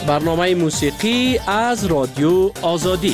برنامه موسیقی از رادیو آزادی.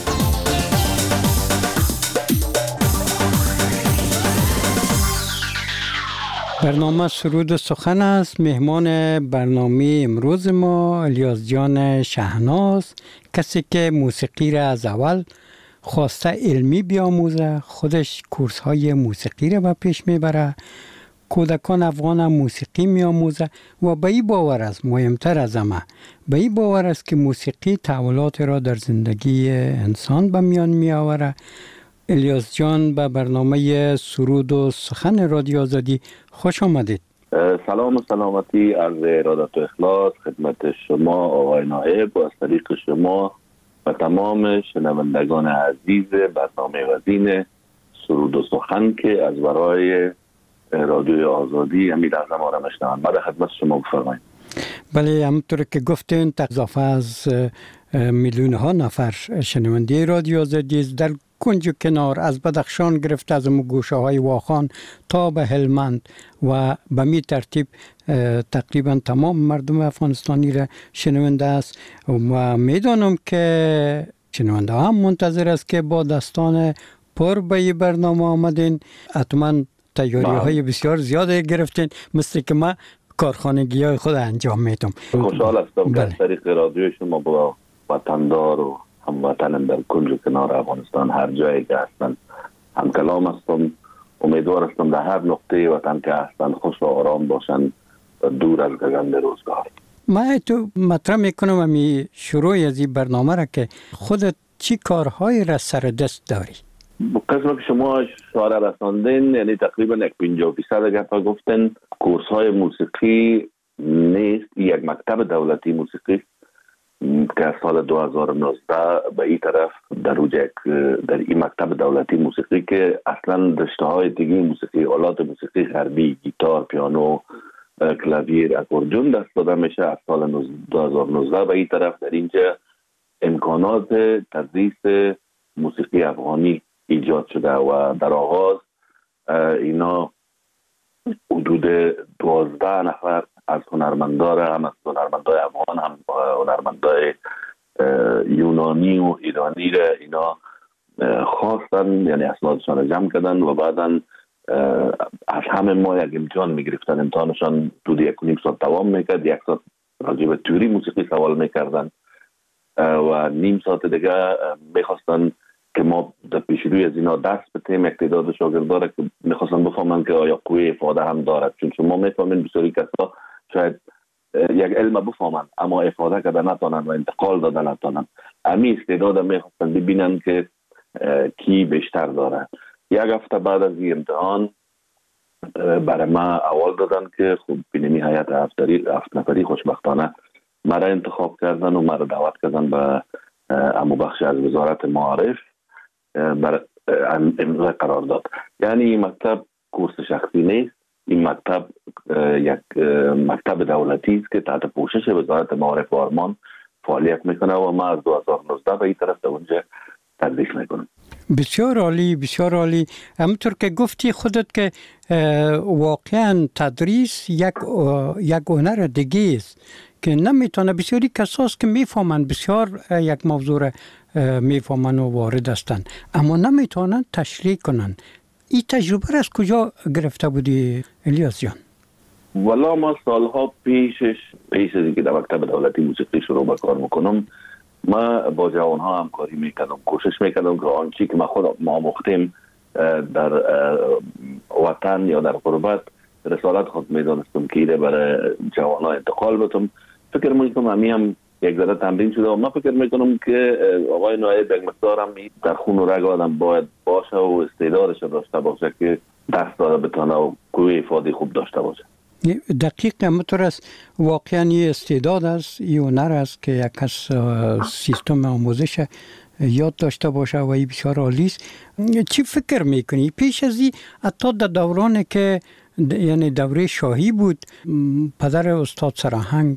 برنامه سرود و سخن است. مهمان برنامه امروز ما الیاس جان شهناز، کسی که موسیقی را از اول خواسته علمی بیاموزه، خودش کورس های موسیقی را به پیش میبره، کودکان افغان موسیقی میاموزه و به این باور است، مهمتر از همه به این باور است که موسیقی تحولات را در زندگی انسان به میان میآوره. الیاس جان به برنامه سرود و سخن رادیو آزادی خوش آمدید. سلام و سلامتی، عرض ارادت و اخلاص خدمت شما آقای نائب و از طریق شما و تمام شنوندگان عزیز برنامه وزین سرود و سخن که از برای رادیو آزادی امید اعظم ما را میشنوند. بعد خدمت شما بفرمایید. بله، همونطور که گفتین اضافه از میلیون ها نفر شنونده رادیو آزادی است در کنج و کنار، از بدخشان گرفته از گوشه های واخان تا به هلمند و به می ترتیب تقریبا تمام مردم افغانستانی را شنونده است و میدانم که شنونده هم منتظر است که با دستان پر به این برنامه آمدین. حتما تیاری های بسیار زیاده گرفتین، مثل که ما کارخانگی های خود انجام میدم. خوشحال هستم که از طریق رادیو شما با وطندار و هموطنان در کنج و کنار افغانستان هر جایی که هستن هم کلام هستم. امیدوار هستم در هر نقطه وطن که هستن خوش و آرام باشن و دور از گزند روزگار. ما تو مطرح میکنم امی شروع از این برنامه را که خودت چی کارهایی را سر دست داری؟ قسم که شما اشاره رساندین، یعنی تقریبا 50% گفت گفتن کورس های موسیقی نیست، یک مکتب دولتی موسیقی که از سال 2019 به این طرف در این مکتب دولتی موسیقی که اصلا رشته های دیگه موسیقی، آلات موسیقی غربی، گیتار، پیانو، کلاویر، اکوردیون دست داده میشه. از سال 2019 به این طرف در اینجا امکانات تدریس موسیقی افغانی ایجاد شده و در آغاز اینا حدود 12 نفر از هنرمندان، هم از هنرمندای افغان هم هنرمندای یونانی و ایرانی را اینا خواستن، یعنی اسنادشان جمع کردن و بعدا از همه ما یک امتحان میگرفتن. امتحانشان حدود 1.5 ساعت دوام میکرد، 1 ساعت راجع به تئوری موسیقی سوال میکردن و نیم ساعت دیگه میخواستن که ما در پیش روی از اینا درس بتیم. یک تعداد شاگردا را که میخواستن بفهمن که آیا قوه افاده هم دارد، چون شما میفهمین بسیاری کسا شاید یک علم بفهمن اما افاده کرده نتانن و انتقال داده نتانن. امی استعداد میخواستن ببینن که کی بیشتر داره. یک هفته بعد از این امتحان برای ما اول دادن که خب بینمی هیئت 7 نفری خوشبختانه مرا انتخاب کردن و مرا دعوت کردن به امو بخش از وزارت معارف بر امضای قرار داد. یعنی این مکتب کورس شخصی نیست، این مکتب یک مکتب دولتی است که تحت پوشش وزارت معارف و آرمان فعالیت میکنه و ما از 2019 به این طرف در اونجا تدریس میکنم. بسیار عالی، بسیار عالی. همونطور که گفتی خودت که واقعا تدریس یک هنر دیگه است که نمیتونه، بسیاری کساست که میفهمن بسیار یک موضوع را میفهمن و وارد هستن اما نمیتونن تشریح کنن. این تجربه را از کجا گرفته بودی الیاس جان؟ والا ما سالها پیش از اینکه در مکتب دولتی موسیقی شروع به کار میکنم، ما با جوانها همکاری میکردم، کوشش میکردم که آنچه که ما خود آموختیم در وطن یا در غربت رسالت خود میدانستم که ایده برای جوانها انتقال بدم. فکر میکنم هم یک ذره تمرین شده و من فکر میکنم که آقای نایب یک مقدار هم در خون و رگ آدم باید باشه و استعدادش داشته باشه که دست داده بتونه و قوه افاده خوب داشته باشه. دقیق همونطور است. واقعا این استعداد است، این هنر است که یک کس سیستم آموزش یاد داشته باشه و این بسیار عالی است. چی فکر میکنی پیش از این حتی در دورانی که یعنی دوره شاهی بود، پدر استاد سراهنگ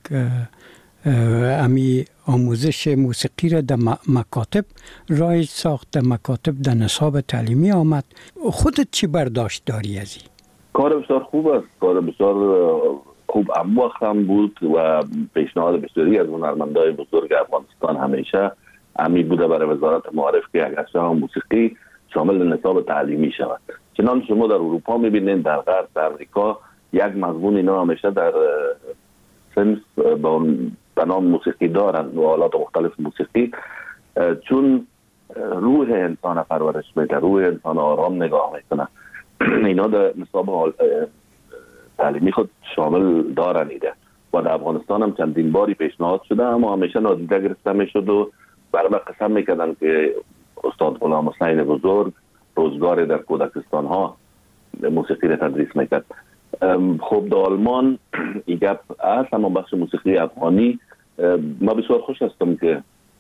امی آموزش موسیقی را در مکاتب رایج ساخت، در مکاتب در نصاب تعلیمی آمد. خودت چی برداشت داری از این؟ کار بسیار خوب است، کار بسیار خوب اموخت هم بود و پیشنهاد بسیاری از هنرمندای بزرگ افغانستان همیشه امی بوده برای وزارت معارف که اگرچه موسیقی شامل نصاب تعلیمی شود. چنان شما در اروپا میبینید، در غرب، در امریکا یک مضمون اینا همیشه در صنف به نام موسیقی دارند و آلات مختلف موسیقی، چون روح انسان پرورش میده، روح انسان آرام نگاه میکنه. اینا در نصاب تعلیمی خود شامل دارن ایده و در افغانستان هم چندین باری پیشنهاد شده اما همیشه نادیده گرفته میشد و برای قسم میکردن که استاد غلام حسین بزرگ روزگار در کودکستان ها موسیقی را تدریس میکرد. خب در آلمان این گپ هست، اما بخش موسیقی افغانی ما بسیار خوش هستم که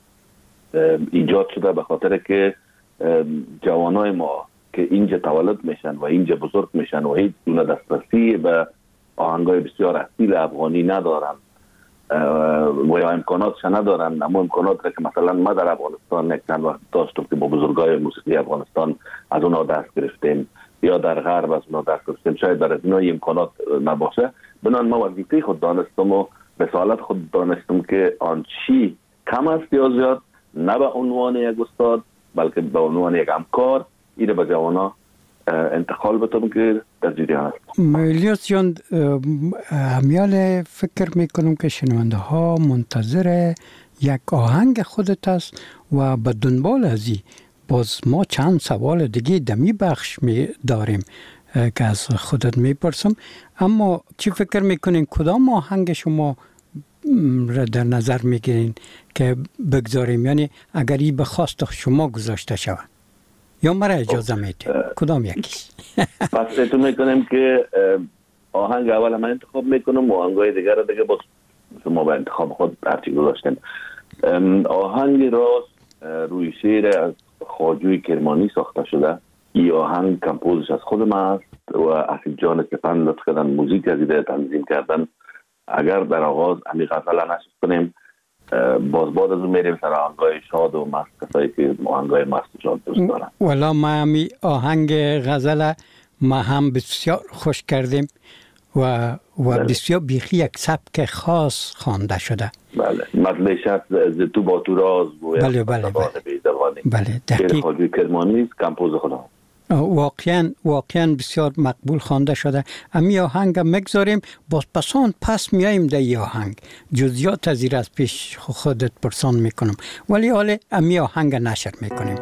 ایجاد شده به خاطر که جوانای ما که اینجا تولد میشن و اینجا بزرگ میشن و هیچ گونه دسترسی به آهنگای بسیار اصیل افغانی ندارن و یا امکاناتش ندارن. اما امکانات که مثلا ما در افغانستان یک چند وقت داشتم که با بزرگای موسیقی افغانستان از اونا دست گرفتیم یا در غرب از اونا دست گرفتیم، شاید در اینا امکانات نباشه. بنان ما وظیفه خود دانستم و رسالت خود دانستم که آن چی کم است یا زیاد، نه به عنوان یک استاد بلکه به عنوان یک همکار اینه به جوانا انتقال بتم که در جریان هست. الیاس جان، همیال فکر میکنم که شنونده ها منتظر یک آهنگ خودت است و به دنبال ازی باز ما چند سوال دیگه دمی بخش می داریم که از خودت میپرسم. اما چی فکر میکنین کدام آهنگ شما را در نظر میگیرین که بگذاریم، یعنی اگر این به خواست شما گذاشته شود یا مرا اجازه میده کدام یکیش؟ پس اتون میکنیم که آهنگ اول من انتخاب میکنم و آهنگای دیگر را دیگه باز شما به انتخاب خود هرچی گذاشتیم. آهنگ راست روی شعر از خواجوی کرمانی ساخته شده. این آهنگ کمپوزش از خود من است و اسید جان سپند لطف کردن موزیک از ایده تنظیم کردن. اگر در آغاز همی غزل نشست کنیم باز بعد از اون میریم سر آهنگای شاد و مست، کسایی که آهنگای مست و شاد دوست دارن. والا ما همی آهنگ غزل ما هم بسیار خوش کردیم و بسیار بیخی یک سبک خاص خوانده شده. بله، مطلعش از تو با تو راز گوید. بله دقیق. خواجوی کرمانی کمپوز خودم. واقعا بسیار مقبول خوانده شده. امی آهنگ مگذاریم، باز پس میاییم در این آهنگ جزئیات از این از پیش خودت پرسان میکنم، ولی حالا امی آهنگ نشر میکنیم.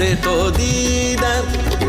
تو دیدم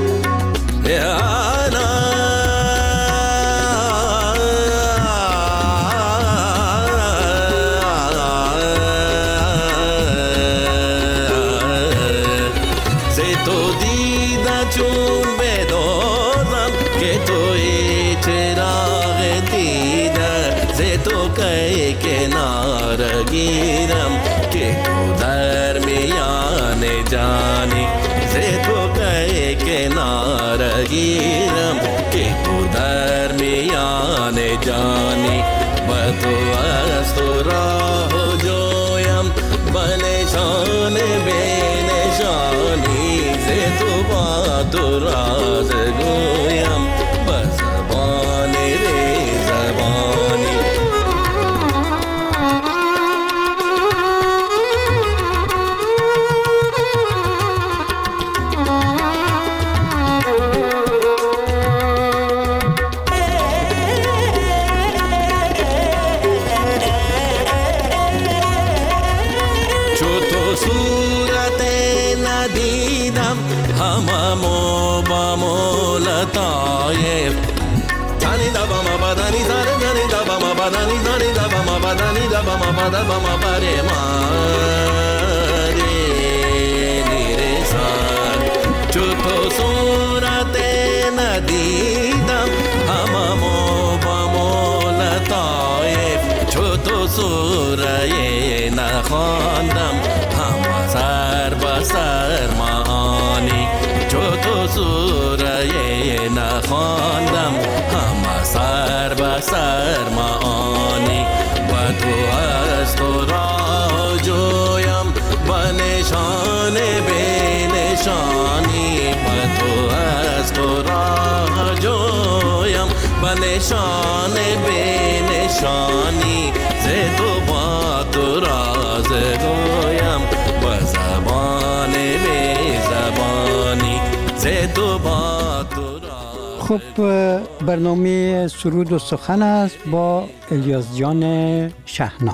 گیرم که تو در میان جانی ز تو که کنار گیرم که تو در میان جانی با تو از تو راه جویم با نشان به نشانی ز تو با تو راز گویم با زبان ری زبانی چوتو صورت ندیدم هممو با مولتایف چوتو سوره نخواندم هم سر با سر معانی چوتو سوره نخواندم هم سر با سر معانی و تو از تو را جویم با نشان به نشانی و تو از تو را جویم با نشان به نشانی ز تو با تو راز گویم با زبان به زبانی ز تو با تو راز. خب برنامه سرود و سخن است با الیاس جان شهنا.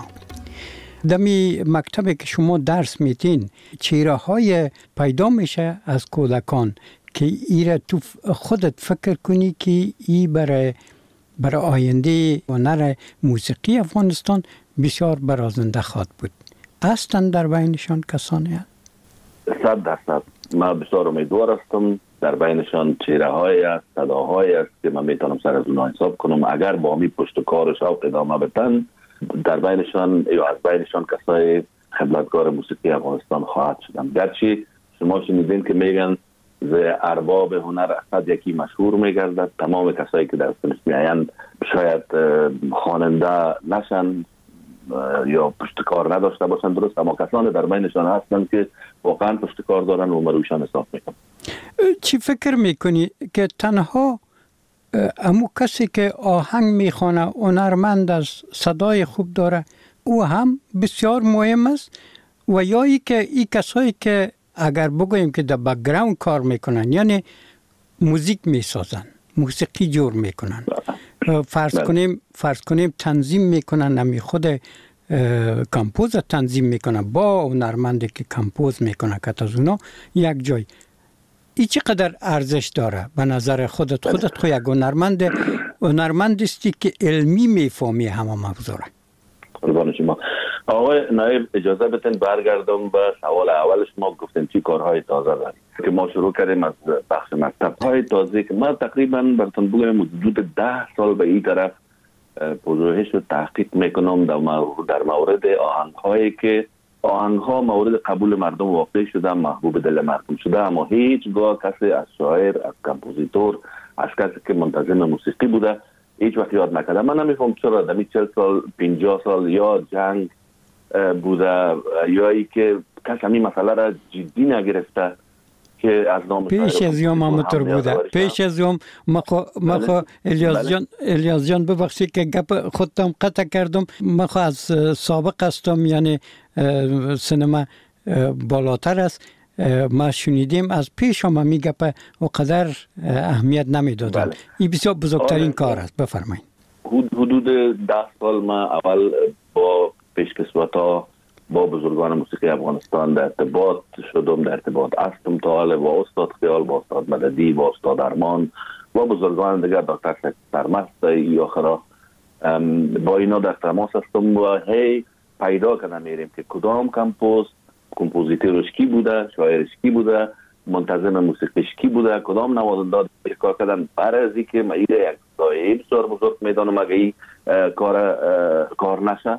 دمی مکتبی که شما درس میتین چهره های پیدا میشه از کودکان که ایره تو خودت فکر کنی که ای برای آینده هنر موسیقی افغانستان بسیار برازنده خواهد بود. هستند در بینشان کسانی هست؟ 100%. من بسیار امیدوار هستم در بینشان چهره های است، صداهای است که من میتونم سر از اونها حساب کنم. اگر با می پشت کار و شوق ادامه بدن در بینشان یا از بینشان کسای خدمتگار موسیقی افغانستان خواهد شدن. گرچه شما شنیدین که میگن ز ارباب هنر اسد یکی مشهور میگردد. تمام کسایی که در سنف میآیند شاید خواننده نشن یا پشتکار نداشته باشن، درست، اما کسانی در بینشان هستند که واقعا پشتکار دارن و مروشان حساب میکنن. چی فکر میکنی که تنها امو کسی که آهنگ میخوانه هنرمند است، صدای خوب داره، او هم بسیار مهم است، و یا ای که ای کسایی که اگر بگوییم که در بک‌گراند کار میکنن، یعنی موزیک میسازن، موسیقی جور میکنن، فرض کنیم تنظیم میکنن، نمی خود کمپوز تنظیم میکنن با هنرمندی که کمپوز میکنه که از اونا یک جای. ای چقدر ارزش داره به نظر خودت خود یک هنرمند استی که علمی میفهمی همه موضوع را؟ قربان شما. آقای نایب اجازه بدین برگردم به سوال اول شما. گفتین چی کارهای تازه داریم که ما شروع کردیم از بخش مکتب های تازه که ما تقریبا براتون بگم حدود 10 سال به این طرف پژوهش و تحقیق میکنم در مورد آهنگ هایی که آهنگ ها مورد قبول مردم واقع شده، محبوب دل مردم شده، اما هیچگاه کسی از شاعر، از کمپوزیتور، از کسی که منتظم موسیقی بوده هیچ وقت یاد نکرده. من نمیفهم چرا دمی 40 سال 50 سال یا جنگ بوده یا ای که کس همین مسئله را جدی نگرفته که از نام پیش از یوم همونطور بوده. پیش از یوم ما الیاس جان ببخشید که گپ خودم قطع کردم. ما از سابق هستم، یعنی سینما بالاتر است. ما شنیدیم از پیش هم می گپ وقدر اهمیت نمیدادن. این بسیار بزرگترین کار است. بفرمایید. حدود 10 سال ما اول با پیشکسوتا با بزرگان موسیقی افغانستان در ارتباط شدم، در ارتباط هستم تا حال با استاد خیال، با استاد مددی، با استاد ارمان و بزرگان دیگر، دکتر سرمست ای آخرا، با اینا در تماس هستم و هی پیدا کنم میریم که کدام کمپوزیتورش کی بوده، شاعرش کی بوده، منتظم موسیقیش کی بوده، کدام نوازنده کار کردن. برای از اینکه من یک سایه بسیار بزرگ میدانم اگه این کار نشه.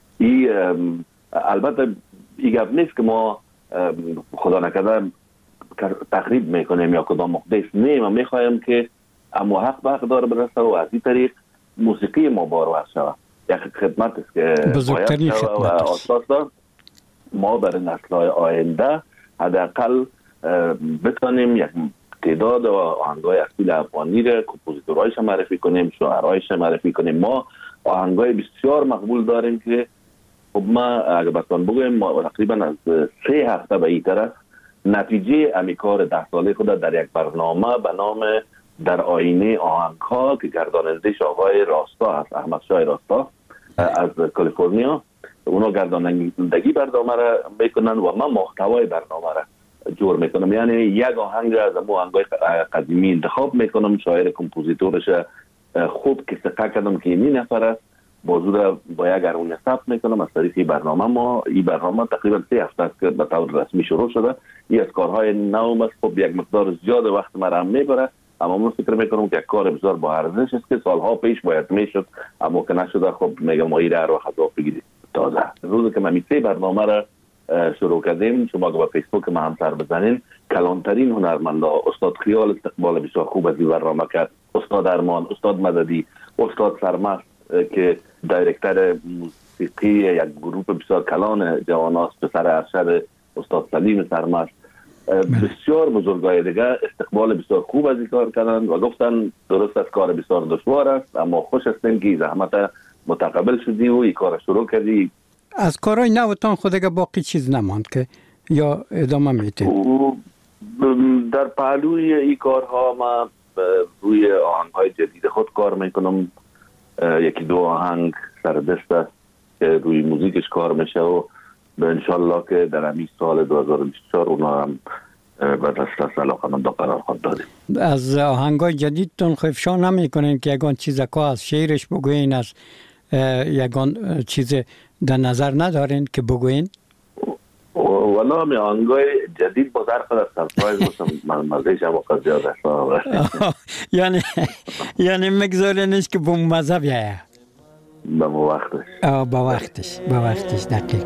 البته این گپ نیست که ما خدا نکرده تخریب میکنیم یا کدام مقدس، نه، ما میخوایم که اما حق به حق داره برسه و از این طریق موسیقی ما بارور شود. یک خدمت است که بزرگترین خدمت است. ما برای نسل‌های آینده حداقل بتونیم یک تعداد آهنگ‌های اصیل افغانی را کمپوزیتورهایش معرفی کنیم، شاعرهایش معرفی کنیم. ما آهنگ‌های بسیار مقبول داریم که خب ما اگر بتون بگویم ما تقریبا از 3 هفته به این طرف نتیجه امیکار 10 ساله خود در یک برنامه به نام در آینه آهنگ‌ها که گردانندش آقای راستا هست، احمد شاه راستا از کالیفرنیا، اونا گردانندگی برنامه را میکنن و من محتوای برنامه را جور میکنم. یعنی یک آهنگ از امو آهنگای قدیمی انتخاب میکنم، شاعر کمپوزیتورش خوب که ثقه کردم که این نفر است، موضوع را با یک ارونه ثبت میکنم از طریق این برنامه. این برنامه تقریبا 3 هفته است که به طور رسمی شروع شده. این از کارهای نو است، خب یک مقدار زیاد وقت مرا میبره، اما من فکر میکنم که یک کار بسیار با ارزش است که سالها پیش باید میشد اما که نشده. خب میگم ما این رو خطا بگیرید تازه روزی که ما این 3 برنامه را شروع کردیم، شما که با فیسبوک ما هم سر بزنین، کلانترین هنرمندا استاد خیال استقبال بسیار خوب از این برنامه کرد، استاد ارمان، استاد مددی، استاد سرمست که دایرکتر موسیقی یک گروه بسیار کلان جواناست، پسر ارشد استاد سلیم سرمست، بسیار بزرگای دیگه استقبال بسیار خوب از این کار کردن و گفتن درست است کار بسیار دشوار است اما خوش هستیم که زحمت متقبل شدی و این کار شروع کردی. از کارهای نوتان خودگه باقی چیز نماند که یا ادامه میتید؟ در پهلوی این کارها ما روی آهنگ‌های جدید خود کار میکنم. 1-2 آهنگ سر دست است که روی موزیکش کار میشه و به انشالله که در همین سال 2024 اونا هم به دست علاقمندا قرار خواهد دادیم. از آهنگ‌های جدیدتون افشا نمیکنین که یگان چیز که از شعرش بگوین، از یگان چیز در نظر ندارین که بگوین؟ والا می آهنگای جدید با ظرف از سرپرایز باشم مزهش هم وقت زیاد است. یعنی مگذارینش که با مزه بیایه به وقتش با وقتش دقیق.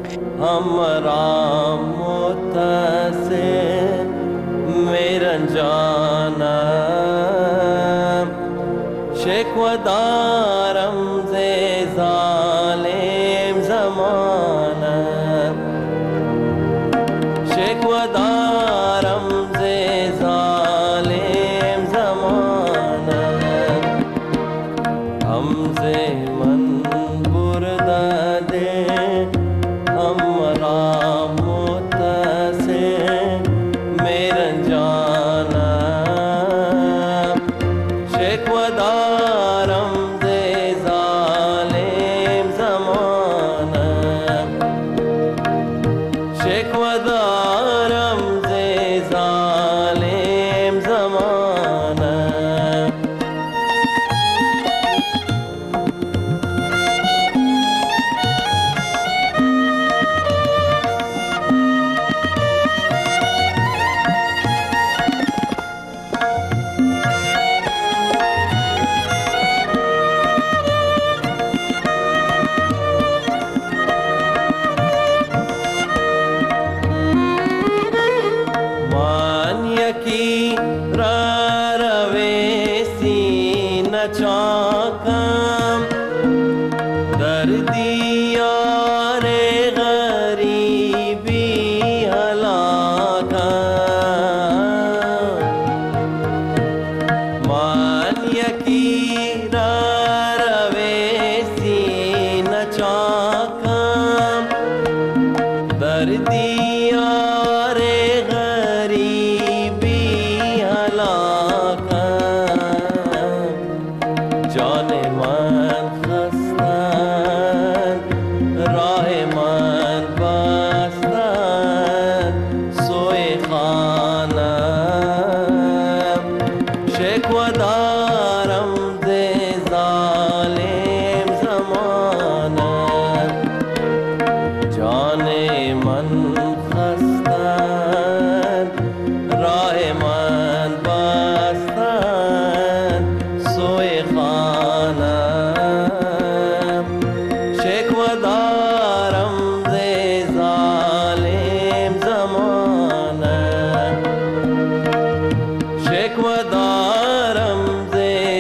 हमरा متصل میرن جانم شکوه دارم ز ظالم زمانم شکوه دارم ز ظالم زمانم همزه من برده ده हमरा متصل میرن جانم شکوه دارم ز خانم شکوه دارم ز ظالم زمانم جان من خستند راه من بستند سوی خانم شکوه دارم ز ظالم زمانم شکوه دارم ز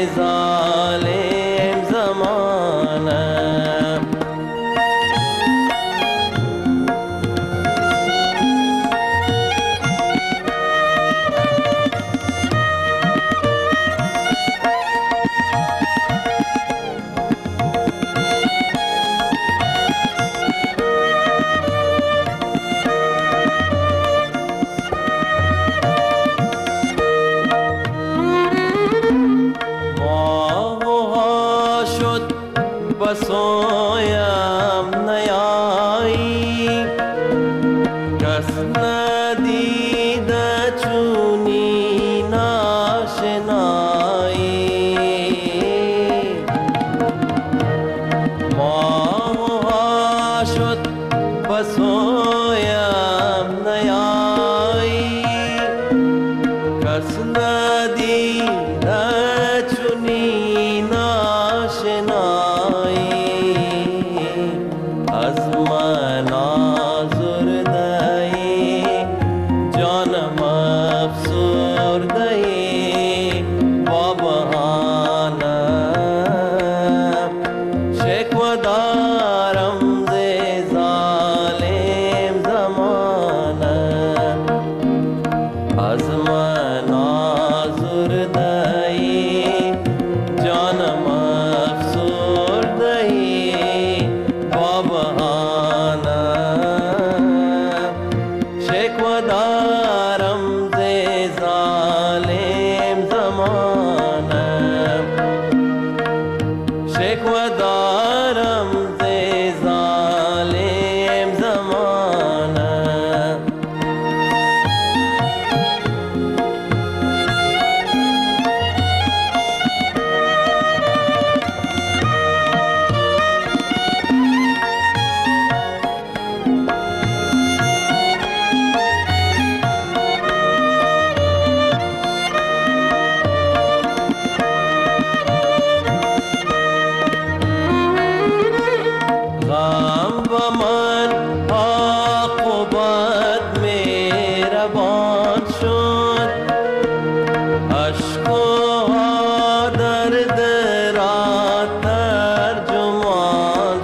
ظالم زمانم ماه شد بسویم نیایی کس ندیده چونی ناشنایی ماه شد بسویم نیایی کس ندیده چونی ناشنایی از من آزرده‌ای جانم افسرده‌ای با بهانم شکوه دارم ز ظالم زمانم از من آزرده‌ای جانم افسرده‌ای با بهانم شکوه دارم ز ظالم زمانم شکوه دارم ز ظالم زمانم غم و من عاقبت مهربان شد اشک و درد را ترجمان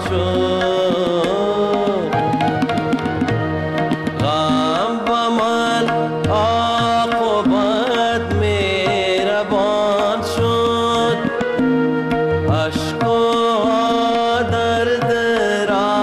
شد غم و من عاقبت مهربان شد اشک و درد را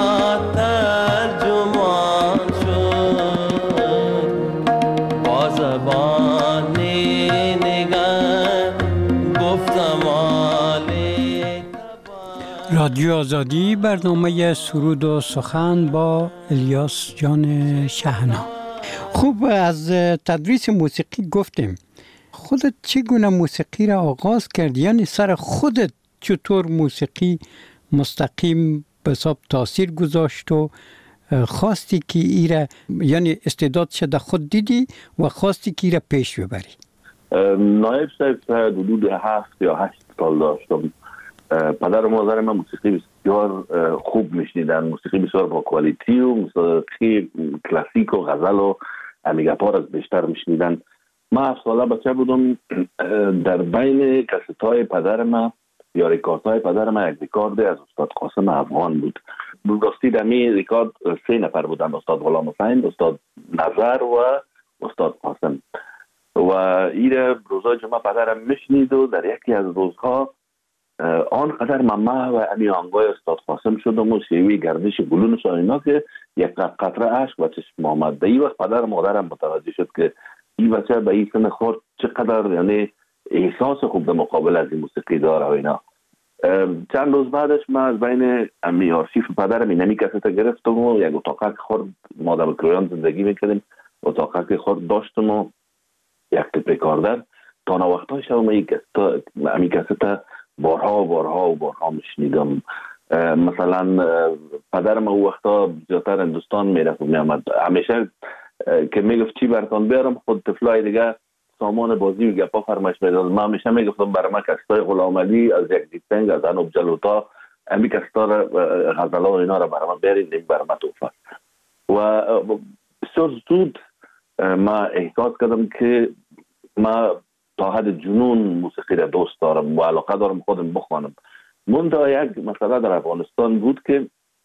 ترجمان شد با زبان نگاه گفتم آلی رادیو آزادی، برنامه سرود و سخن با الیاس جان شهنا. خوب، از تدریس موسیقی گفتیم. خودت چگونه موسیقی را آغاز کردی؟ یعنی سر خودت چطور موسیقی مستقیم به حساب تاثیر گذاشت و خواستی که ایره، یعنی استعدادش در خود دیدی و خواستی که ایره پیش ببری؟ نایب صاحب حدود 7 یا 8 سال داشتم. پدر و مادر من موسیقی بسیار خوب میشنیدن، موسیقی بسیار با کوالیتی و موسیقی کلاسیک و غزل و امیگاپار از بیشتر میشنیدن. من 7 ساله بچه بودم، در بین کستای پدر من یا ریکاردهای پدر من یک ریکارد از استاد قاسم افغان بود. راستی دمی ریکارد 3 نفر بودن، استاد غلام حسین، استاد نظر و استاد قاسم. و این روزای جمعه پدرم میشنید و در یکی از روزها آنقدر ممه و امی آنگاه استاد قاسم شدم و شیوی گردش گلون اینا که یک قطره عشق و چشم آمد. در این وقت پدر مادرم متوجه شد که این بچه به این سن خورد چقدر یعنی احساس خوب به مقابل از این موسیقی داره و اینا. چند روز بعدش من از بین امی آرشیف پدرم اینمی کسیت گرفتم و یک اتاقک خورد ما در کرویان زندگی میکردیم. اتاقک خود داشتم و یک تیپ ریکاردر تا وقتای شب امی کسیت بارها میشنیدم. مثلا پدرم او وقتا زیادتر هندوستان میرفت میامد، همیشه که میگفت چی براتون بیارم، خود طفلای دیگه سامان بازی و گپا فرمایش میداد. من همیشه میگفتم برای من کستای غلام علی از یک دیپنگ از انوب جلوتا امی کستا غزلا و اینا را برای من بیارید، برای من توفه. و بسیار زود ما احساس کردم که ما تا حد جنون موسیقی را دوست دارم و علاقه دارم خودم بخوانم. منتها یک مسئله در افغانستان بود که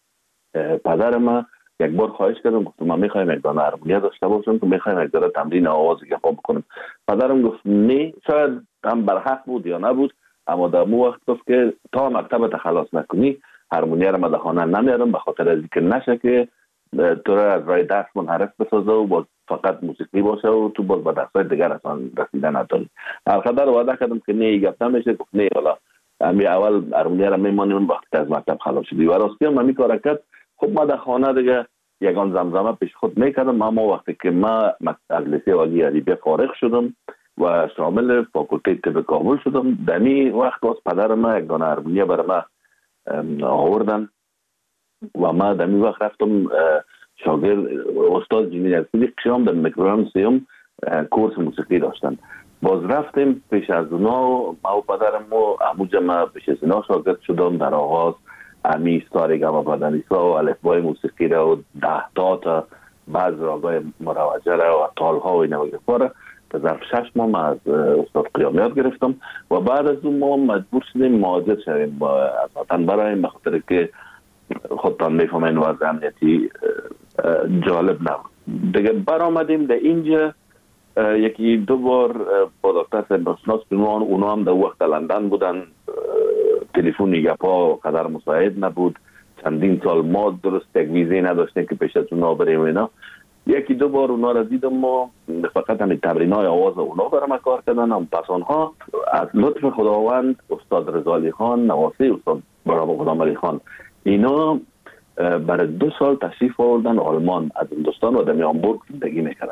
پدر ما یک بار خواهش کردم، گفتم ما میخوایم یک دانه هارمونیا داشته باشم که میخوایم یک دانه تمرین آواز گپا بکنیم. پدرم گفت نه، شاید هم برحق بود یا نبود، اما در مو وقت گفت که تا مکتب خلاص نکنی هارمونیا را در خانه نمیارم، به خاطر از اینکه نشه که تو را از راه دست منحرف بسازه و باز فقط موسیقی باشه و تو باز به دستای دیگر اصلا رسیدن نداری. القدر وعده کردم که نه گپ نمیشه. گفت نه والا امی اول هارمونیا را میمانیم وقتی از مکتب خلاص شدی. و راستی هم می کار کرد. خب ما در خانه دیگه یگان زمزمه پیش خود میکردم. اما وقتی که ما از لیسه عالی ادبیه فارغ شدم و شامل فاکولته طب کابل شدم، دمی وقت باز پدر ما یک دانه هارمونیا برای ما آوردن و ما دمی وقت رفتم شاگرد استاد جمیل صدیق شام در میکروگرام سیوم کورس موسیقی داشتن. باز رفتیم پیش از اونا، ما و پدرم و همونجا ما پیش از اونا شاگرد شدم. در آغاز امی سارگا و بدنیسا و الفبای موسیقی را و 10 تا بعض راگای مروجه را و تالها و اینا و گفاره تا ظرف 6 ماه از استاد قیامیات گرفتم و بعد از اون ما مجبور شدیم مهاجر شدیم از وطن برایم، به خاطر که خودتان میفهمین وضع امنیتی جالب نبود دیگه. برآمدیم در اینجا یکی دو بار با دکتر سرناشناس بنوان، اونا هم در وقت لندن بودن، تلفنی گپا قدر مساعد نبود، چندین سال ما درست یک ویزه نداشتیم که پیش از اونا بریم اینا. یکی دو بار اونا را دیدم و فقط همین تمرینای آواز اونا برام کار کردن. هم پس آنها از لطف خداوند استاد رضا علی خان نواسی استاد برام غلام علی خان اینا برای 2 سال تشریف آوردن آلمان از هندوستان و در هامبورگ زندگی میکردن.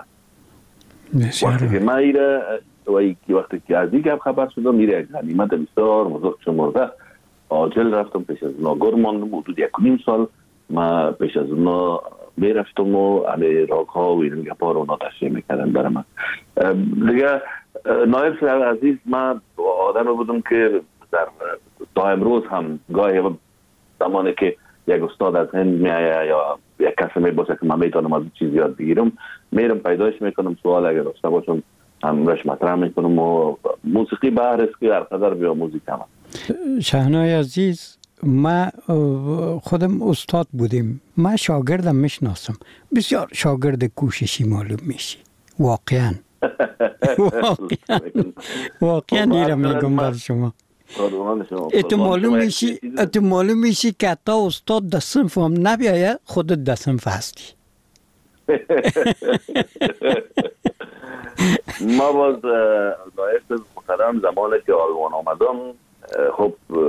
وقتی که من وقتی که از دیگه خبر شدم میره یک غنیمت بسیار بزرگ شمرده عاجل رفتم پیش از اونا گر ماندم. حدود 1.5 سال ما پیش از اونا میرفتم و علی راک ها و این گپا رو اونا تشریح میکردن برای من دیگه. نایب صاحب عزیز، من آدم بودم که تا امروز هم گاهی زمانی که یک استاد از هند میایه یا یک کسی میباشه که من میتونم از چیز یاد بگیرم، میرم پیدایش میکنم، سوال اگر داشته باشم همراش مطرح میکنم و موسیقی بهر است که هر قدر بیا موزیک هم. شهنای عزیز، ما خودم استاد بودیم، من شاگردم میشناسم، بسیار شاگرد کوششی معلوم میشی. واقعا ایرم میگم بر شما. اتو معلوم میشی که تا استاد در صنف هم نبیایه خودت در صنف هستی. ما باز لایق محترم زمانی که آلمان آمدم، خب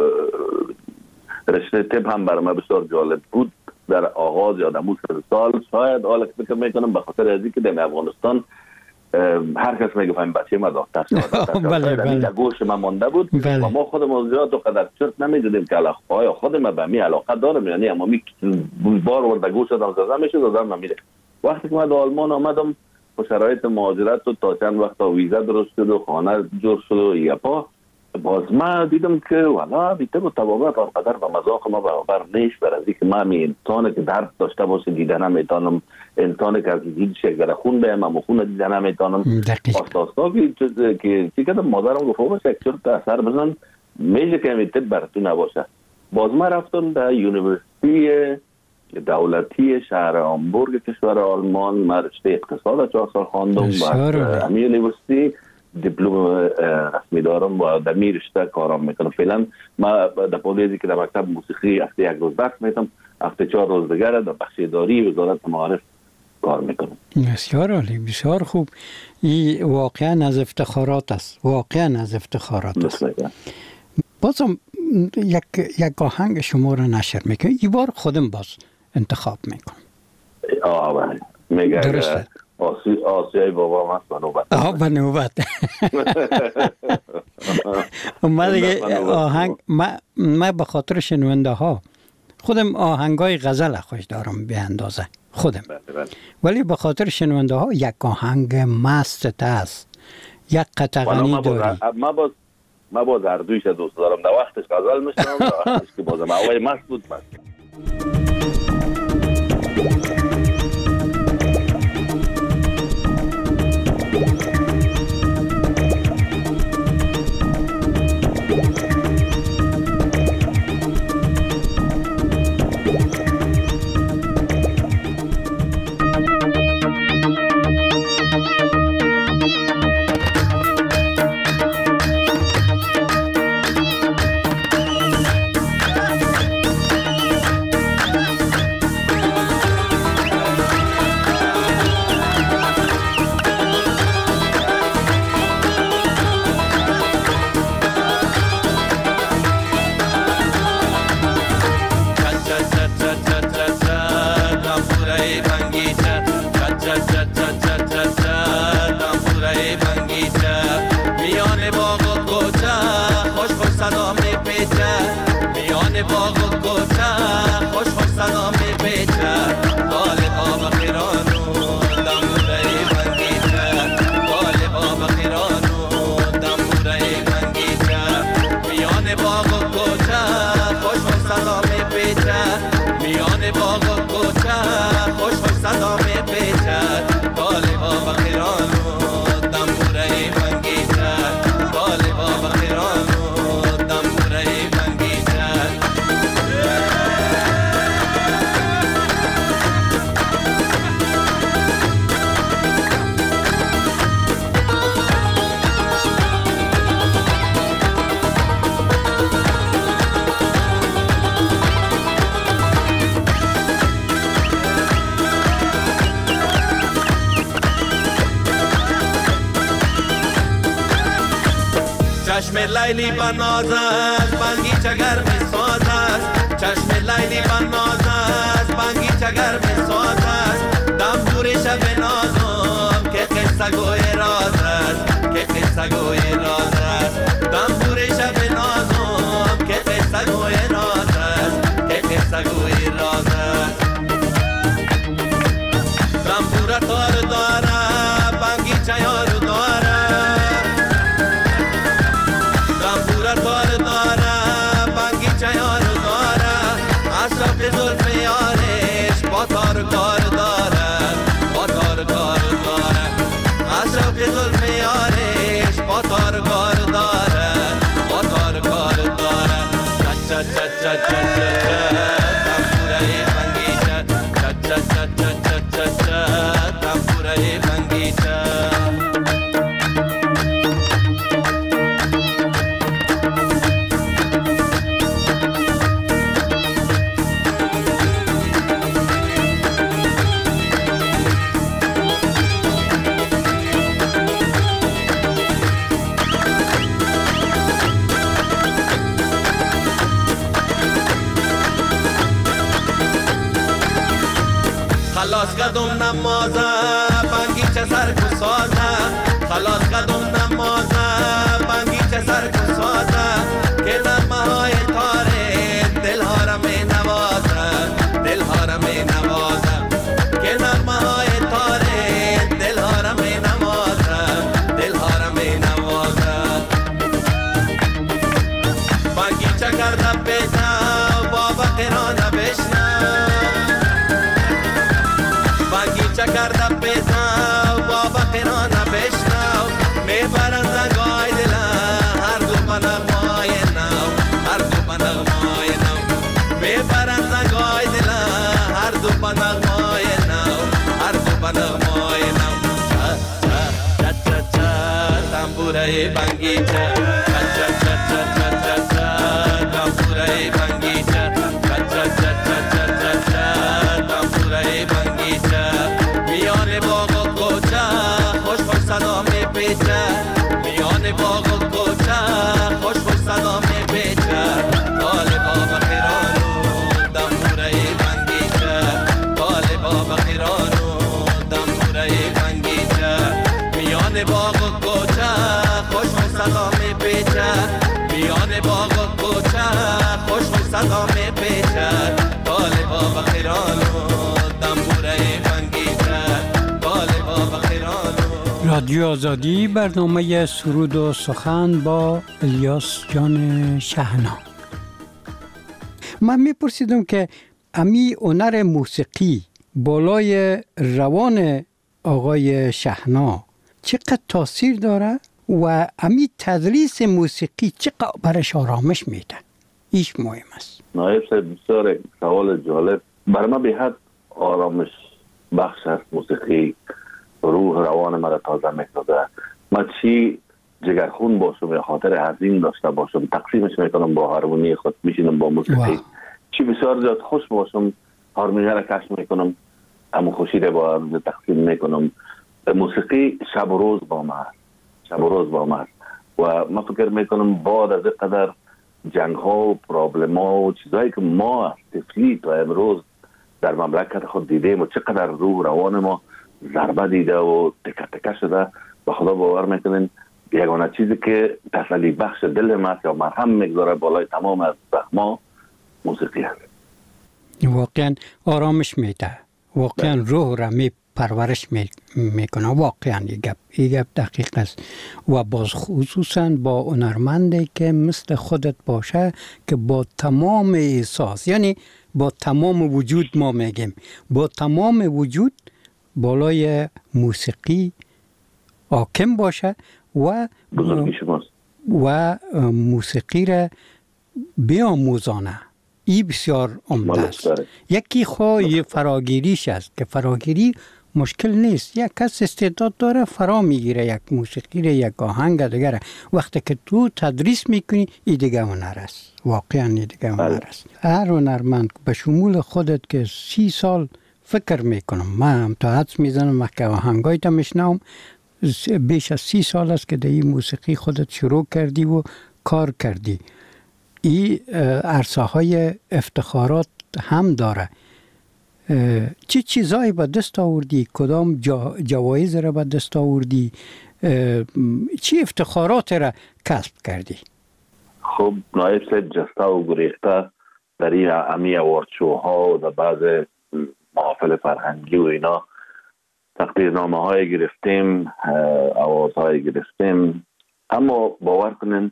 رشته طب هم برای من بسیار جالب بود. در آغاز یادم 3 سال شاید حالا که فکر میکنم به خاطر از اینکه در افغانستان هر کس میگه فهم بچه ما دکتر شد، در گوش ما مانده بود و ما خودمون زیاد و قدر چرت نمیدونیم که آیا خودم به می علاقه دارم یا نه. اما می بار ورده گوش دادم زده میشه دادم نمیره. وقتی که من در آلمان آمدم با شرایط مهاجرت و تا چند وقتا ویزا درست شد و خانه جور شد و یپا، باز ما دیدم که والا بیته با طبابت آنقدر به مذاق ما برابر نیست. برای از اینکه من انسانی که درد داشته باشه دیدن نمیتونم، انسانی که از هیچ شکل خون بهم اما خون دیدن نمیتونم. آستا که چی کردم مادرم گفت باشه یک چرت اثر بزن میشه که میته بر تو نباشه. باز ما رفتم در یونیورسیتی دولتی شهر هامبورگ کشور آلمان، من رشته اقتصاد 4 سال خواندم و همین یونیورسیتی دیپلم رسمی دارم و در می رشته کارم میکنم. فعلا ما در پولیزی که در مکتب موسیقی هفته 1 روز درس میتم، هفته 4 روز دیگر در بخش اداری وزارت معارف کار میکنم. بسیار عالی، بسیار خوب. این واقعا از افتخارات است، واقعا از افتخارات است. بازم یک آهنگ شما رو نشر میکنم، این بار خودم باز انتخاب میکنم. میگه آسیای بابا هم هست به نوبت. به نوبت. ما دیگه آهنگ ما به خاطر شنونده ها خودم آهنگای غزل خوش دارم به اندازه خودم. ولی به خاطر شنونده ها یک آهنگ مست است، یک قطعه داری. ما باز هر دویش دوست دارم. در وقتش غزل میشنم، در وقتش که بازم هوای مست بود مست. چشم لیلی بناز است بنگیچه گرم ساز است، چشم لیلی بناز است بنگیچه گرم ساز است، دمبور شب نازم که قصه گوی راز است، که قصه گوی راز است، دمبور شب نازم که قصه گوی راز است، که قصه گوی راز است، دمبور تار داره بنگیچه یارو داره، کار داره بنگیچه یارو داره، اصرف زلف یارش با تار کار داره، با تار کار داره، اصرف زلف یارش با تار کار داره، با تار کار داره. چا چا چا چا چا چا تنبوره بنگیچه، چا چا چا چا چا چا تنبوره بنگیچه. خلاص قدم نمازه بنگیچه سرکو سازه، خلاص قدم نمازه بنگیچه سرکو سازه، که نغمه های تاره دلها را می نوازه، دلها را می نوازه، که نغمه های تاره دلها را می نوازه، دلها را می نوازه. بنگیچه کرده پیدا بابا قرانه بشنه، بنگیچه کرده پیدا بابا قرانه بشنو، میبرن زنگای دله هر دو بنغمای نو، هر دو بنغمای نو، میبرن زنگای دله هر دو بنغمای نو، هر دو بنغمای نو. چا چا چا چا چا تنبوره بنگیچه، چا چا چا چا چا چا چا تنبوره بنگیچه، چا چا چا چا چا چا چا تنبوره بنگیچه. میان باغ و کوچه خوش خوش صدا میپیچه، میان باغ و کوچه خوش خوش صدا میپیچه، طالبا بخیرانو دمبوره بنگیچه، طالبا بخیرانو دمبوره بنگیچه. باغ و کوچه خوش صدا میپیچد میان باغ و کوچه خوش صدا میپیچد طالبا بخیران و دنبوره فنگیزد طالبا بخیران و رادیو آزادی، برنامه سرود و سخن با الیاس جان شهنا. من میپرسیدم که امی هنر موسیقی بالای روان آقای شهنا چقدر تاثیر داره و امی تدریس موسیقی چقدر برش آرامش میده؟ ایش مهم است. نایب صاحب بسیار سوال جالب. برای من به حد آرامش بخش است موسیقی. روح روان مرا تازه میکنه. من چی جگرخون باشم یا خاطر عظیم داشته باشم تقسیمش میکنم با هارمونی خود، میشینم با موسیقی. چی بسیار زیاد خوش باشم هارمونی را کشف میکنم، همون خوشی را با هم تقسیم میکنم. موسیقی شب و روز با من است، شب و روز با من است. و من فکر میکنم بعد از قدر جنگ ها و پرابلم ها و چیزهایی که ما از طفلی تا امروز در مملکت خود دیدیم و چقدر روح روان ما ضربه دیده و تکه تکه شده، به خدا باور میکنین یگانه چیزی که تسلی بخش دل ما یا مرهم میگذاره بالای تمام از زخما موسیقی است. واقعا آرامش میده، واقعا روح را پرورش میکنه. واقعا این گپ دقیق است. و باز خصوصا با هنرمندی که مثل خودت باشه که با تمام احساس، یعنی با تمام وجود، ما میگیم با تمام وجود بالای موسیقی حاکم باشه و موسیقی را بیاموزانه. این بسیار عمده است. یکی خواهی فراگیریش است که فراگیری مشکل نیست. یک کس استعداد داره فرا میگیره یک موسیقی را، یک آهنگ دیگره. وقتی که تو تدریس میکنی این دیگه هنر است. واقعا این دیگه هنر است. هر هنرمند به شمول خودت که 30 سال فکر میکنم، من هم تا حدس میزنم که آهنگای تا میشنم بیش از 30 سال است که در این موسیقی خودت شروع کردی و کار کردی. این عرصه های افتخارات هم داره. چه چیزایی به دست آوردی؟ کدام جوایز را به دست آوردی؟ چه افتخارات را کسب کردی؟ خب نایب صاحب جسته و گریخته در این امی اواردشوها و در بعض محافل فرهنگی و اینا تقدیرنامه های گرفتیم، آوازهای گرفتیم. اما باور کنین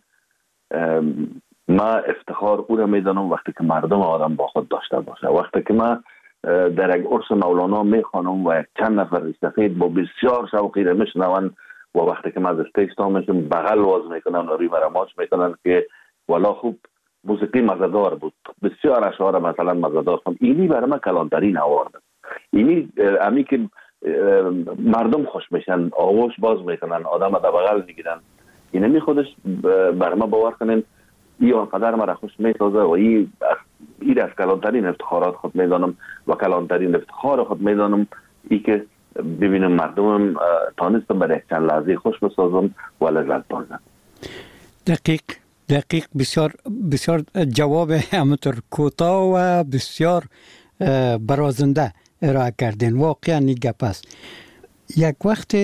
من افتخار او را میدانم وقتی که مردم آدم با خود داشته باشه. وقتی که من در یک عرس مولانا میخوانم و یک چند نفر سفید با بسیار شوقی را میشنون و وقتی که من از استیج تا میشم بغل واز میکنن و روی مرا ماچ میکنن که والا خوب موسیقی مزدار بود، بسیار اشعار مثلا مزدار خوند. اینی برای من کلانترین اوارد. اینی امی که مردم خوش میشن، آغوش باز میکنن، آدم در بغل میگیرن. اینمی خودش برای من باور کنین این آنقدر مرا خوش میسازه و این از کلانترین افتخارات خود میدانم و کلانترین افتخار خود میدانم ای که ببینم مردمم تانستم برای چند لحظه خوش بسازم و لذت بردم. دقیق بسیار جواب همونطور کوتاه و بسیار برازنده ارائه کردین. واقعا این گپ است. یک وقت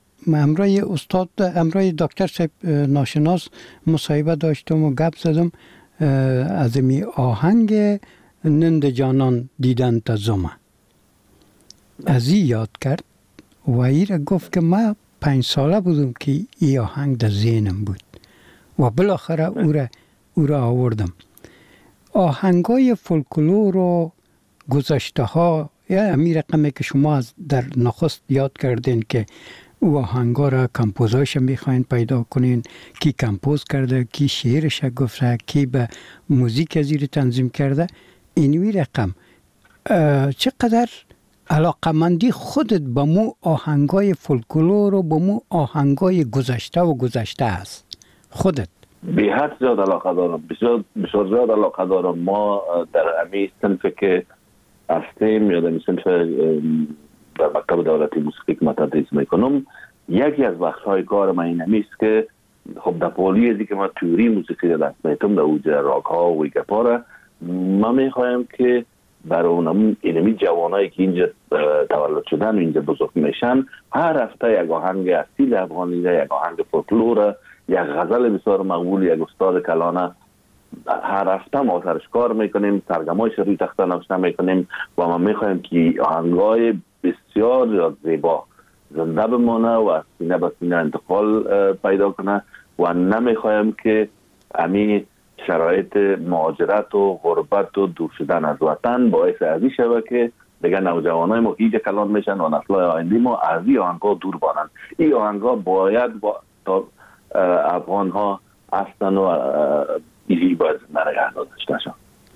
همراه دکتر صاحب ناشناس مصاحبه داشتم و گپ زدم از می آهنگ نند جانان دیدن تا زمه از این یاد کرد و ای را گفت که من 5 ساله بودم که این آهنگ در ذهنم بود و بالاخره او را آوردم. آهنگای فولکلور و گذشته ها یا همین رقمی که شما در نخست یاد کردین که او آهنگا را کمپوزایش میخواین پیدا کنین، کی کمپوز کرده، کی شعرش گفته، کی به موزیک از این تنظیم کرده. اینوی رقم چقدر علاقمندی خودت به مو آهنگای فولکلور و به مو آهنگای گذشته است خودت؟ به حد زیاد علاقه دارم، بسیار زیاد علاقه دارم. ما در امی صنف که هستیم یا در صنف در مکتب دولتی موسیقی که من تدریس میکنم، یکی از بخش‌های کار من این همیست که خب در پولی ازی که من تیوری موسیقی را دست میتم در اوج راگ ها و گپا را من میخوایم که برای اونم اینمی جوانایی که اینجا تولد شدن و اینجا بزرگ میشن هر هفته یک آهنگ اصیل افغانی، یک آهنگ فولکلور، یک غزل بسیار مقبول، یک استاد کلانه هر هفته ما سرش کار میکنیم، ترجمه‌اش روی تخته نوشته میکنیم و ما میخوایم که آهنگای بسیار زیبا زنده بمانه و از سینه به سینه انتقال پیدا کنه و نمیخوایم که همین شرایط مهاجرت و غربت و دور شدن از وطن باعث ازی شود که دیگه نوجوانای ما هیچ کلان میشن و نسل‌های آینده ما از این آهنگا دور بانن. این آهنگا باید تا افغان ها هستن و ایزی باید نگه داشته شد.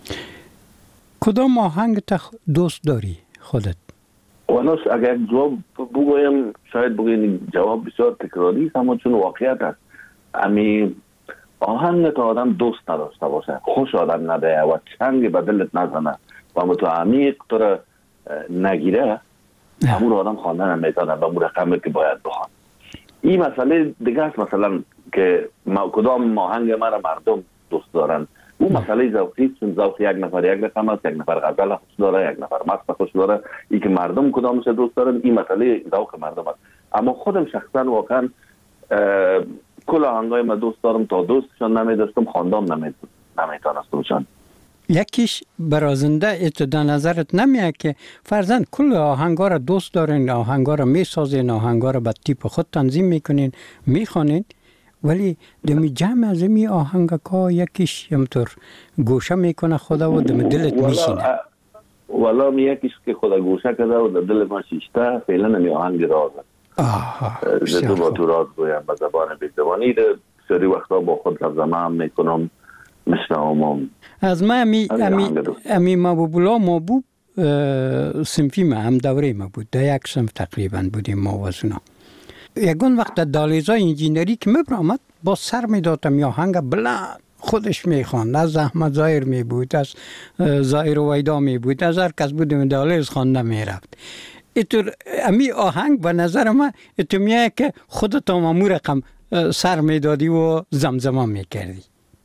کدام آهنگ دوست داری خودت؟ وناس اگر جواب بگویم شاید بگویم جواب بسیار تکراری است، اما چون واقعیت است امی آهنگ تا آدم دوست نداشته باشه، خوش آدم نده و چنگ به دلت نزنه و متو عمیق تو را نگیره، همون آدم خواندن نمیتونه به رقمی که باید بخوان. این مسئله دیگه است، مثلا که کدام آهنگ مرا مردم دوست دارن، اون مسئله ذوقی، چون ذوق یک نفر یک رقم است، یک نفر غزل خوش داره، یک نفر مست خوش داره، این که مردم کدامش دوست دارن این مسئله ذوق مردم است. اما خودم شخصا واقعا کل آهنگای ما دوست دارم، تا دوستشان نمیداشتم خواندم نمیتونستمشان. یکیش برازنده ات نظرت نمیاد که فرزند کل آهنگا را دوست دارین، آهنگا را میسازین، آهنگا را به تیپ خود تنظیم میکنین، میخوانین، ولی دمی جمع از می آهنگا یکیش همطور گوشه میکنه خدا و دم دلت میشینه. والا یکیش که خدا گوشه کرده و دل ما شیشته فعلا نمی آهنگ رازه. تو با تو راز گویم به زبان بیزبانی سری وقتا با خود ترجمه هم میکنم مشنوم. از ما امی مابوبولا مابوب سنفی ما هم دوره ما بود، در یک سنف تقریبا بودیم ما و زونا. یکون وقت دالیزای انجینری که مبرامد با سر میدادم یا آهنگ بلند خودش میخواند، از احمد ظاهر می بود، از ظاهر ویدا می بود، از هر کس بودیم دالیز خوانده میرفت. ایتور امی آهنگ به نظر من ایتور میاد که خودت هم امو رقم سر میدادی و زمزمه میکردی.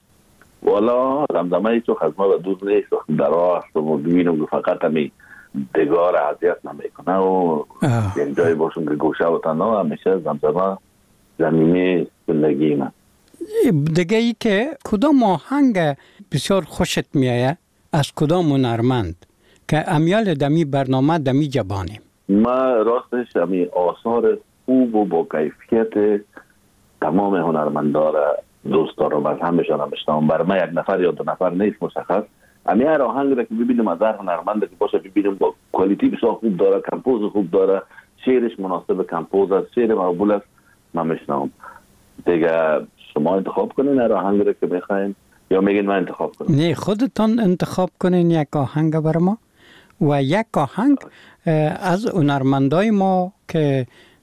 والا زمزمه ای تو خزمه و دوست نیست در راه است و ببینم که فقط همی دگار عذیت نمیکنه و یک جایی باشم که گوشه و تنها همیشه زمزمه زمینه زندگی من. دیگه ای که کدام آهنگ بسیار خوشت میایه از کدام هنرمند که امیال دمی برنامه دمی جبانیم؟ ما راستش همی آثار خوب و با کیفیت تمام هنرمندان دوست دارم، از همشان هم اشتام. بر من یک نفر یا دو نفر نیست مشخص، امی هر آهنگ را که ببینیم از هر هنرمند که باشه ببینیم با کوالیتی بسیار خوب داره، کمپوز خوب داره، شعرش مناسب کمپوز است، شعر مقبول است، من میشنوم. دیگه شما انتخاب کنین هر آهنگ را که میخواین یا میگین من انتخاب کنم؟ نه، خودتان انتخاب کنین یک آهنگ بر ما و یک آهنگ از هنرمندای ما که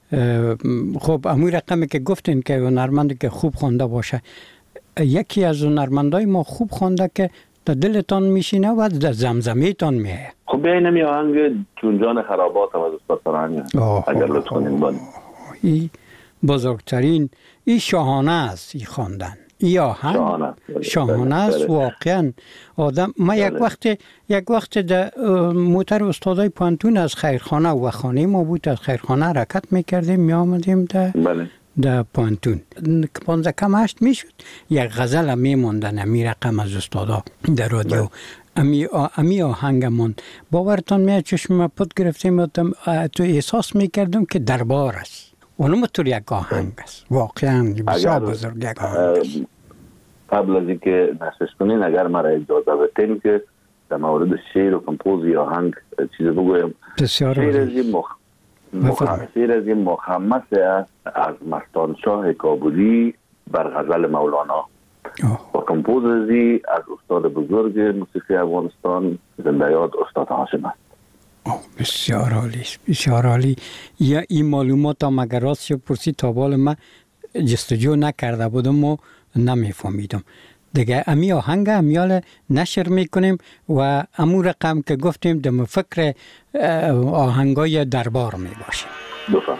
خب اموی رقمی که گفتین که هنرمندی که خوب خوانده باشه، یکی از هنرمندای ما خوب خوانده که در دلتان میشینه و در زمزمه تان میه. خب بیاین می آهنگ چون جان خرابات از استاد فرهنگ اگر لطف کنین بانی. این بزرگترین، این شاهانه است، این خواندن این آهنگ شاهانه است واقعا. آدم ما یک وقت در موتر استادای پانتون از خیرخانه و خانه ما بود، از خیرخانه حرکت میکردیم می آمدیم در پانتون 15 کم 8 میشد، یک غزل میموندن امی رقم از استادا در رادیو، امی آهنگمون باورتان میاد چشم پد گرفتیم تو احساس میکردم که دربار است. اونم طور یک آهنگ است واقعا بسیار بزرگ یک آهنگ است. قبل از اینکه نشش کنین اگر مرا اجازه بدین که در مورد شعر و کمپوزی آهنگ چیز بگویم. شعر از این مخمس از مستان شاه کابلی بر غزل مولانا و کمپوزی از استاد بزرگ موسیقی افغانستان زنده یاد استاد هاشم است. بسیار عالی، بسیار عالی. یا این معلومات هم اگر راست شد پرسی تا بال من جستجو نکرده بودم و نمیفهمیدم. دیگه امی آهنگ امیال نشر میکنیم و امو رقم که گفتیم دم فکر آهنگای دربار میباشیم. بفهم.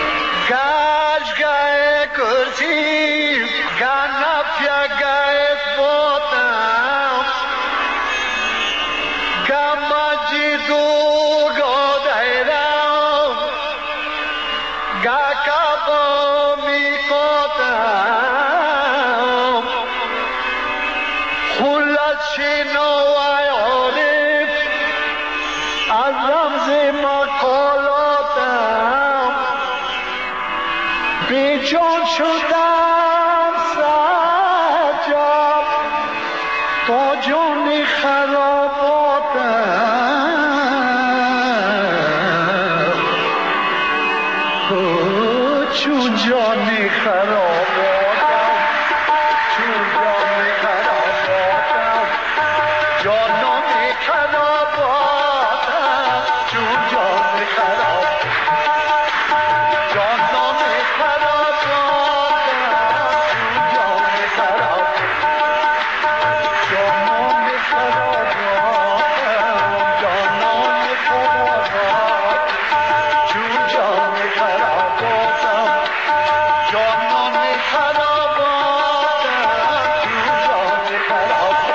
گاش گای کرسی گانا پیا گای عقبا میقادم خلت شنو ای عارف از رمز مقالاتم بی جان شدم سجاب تا جان خراباتم چون جان خراباتم چون جان خراباتم جانان خراباتم چون جان خراباتم جانان خراباتم چون جان خراباتم جانان خراباتم جانان خراباتم چون جان خراباتم جانان خراباتم چون جان خراباتم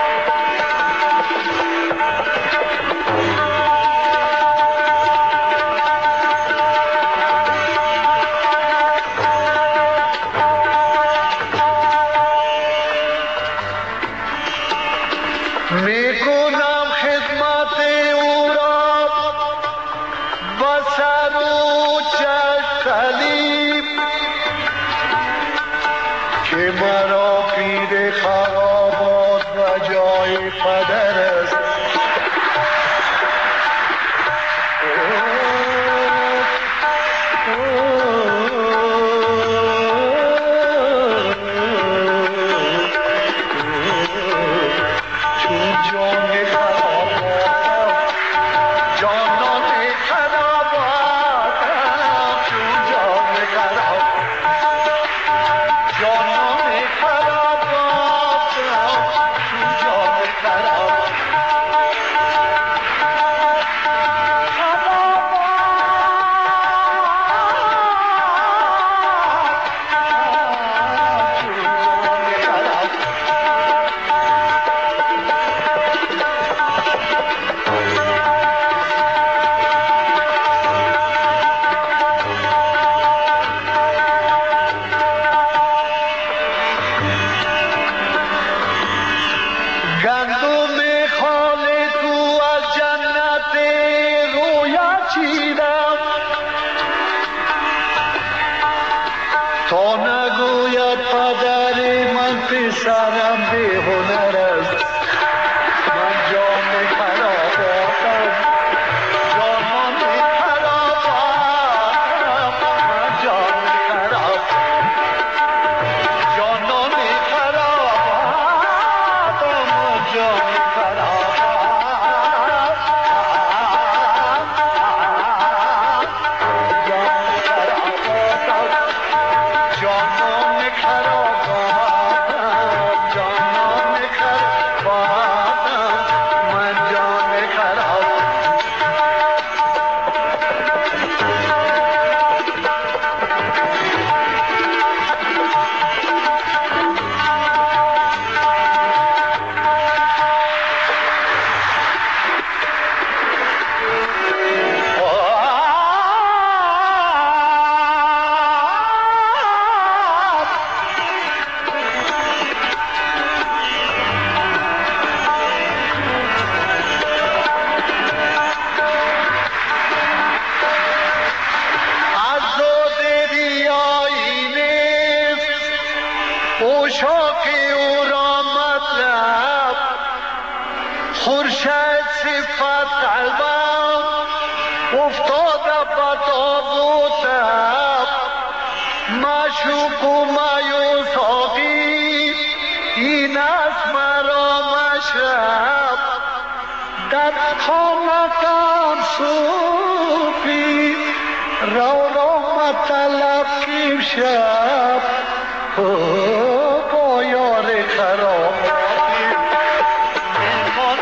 میکنم خدمت او را با سر و چشم که مرا پیر خرابات و جای پدر است چون جان خراباتم جانان خراباتم چون جان خراباتم جانان خراباتم چون جان گندم خال تو از جنت رویا چیدم تا نگوید پدر من پسرم به هنر است من جان خراباتم جانان خراباتم من جان خراباتم جانان خراباتم من جان پوشاک او را مطلب خورشید صفت قلبم افتاده به تابوتم معشوق و مایوس آقی این است مرا مشرب در خانه‌ام صوفی رو مطلب کیم شب با یار خراباتی میخوان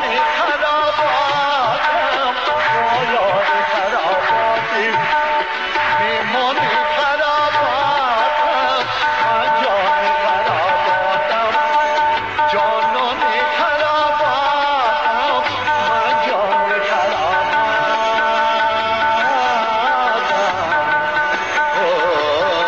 خراباتم با یار خراباتی میمان خراباتم من جان خراباتم جانان خراباتم من جان خراباتم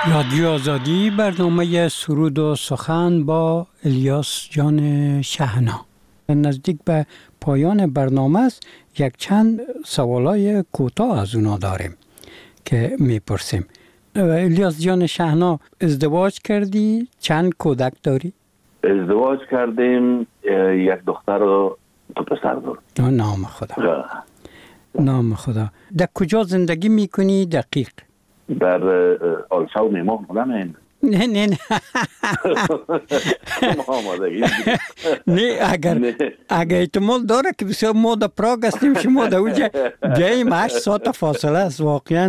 رادیو آزادی، برنامه سرود و سخن با الیاس جان شهنا. نزدیک به پایان برنامه است. یک چند سوالای کوتاه از اونا داریم که میپرسیم. الیاس جان شهنا، ازدواج کردی؟ چند کودک داری؟ ازدواج کردیم، یک دختر و دو پسر دارم. نام خدا. نام خدا. در کجا زندگی میکنی دقیق؟ در آلشاو میمون بودم. نه نه، اگر احتمال داره که بسیار ما در پراگ هستیم، شما در اونجا جاییم 8 ساعت فاصله است واقعا.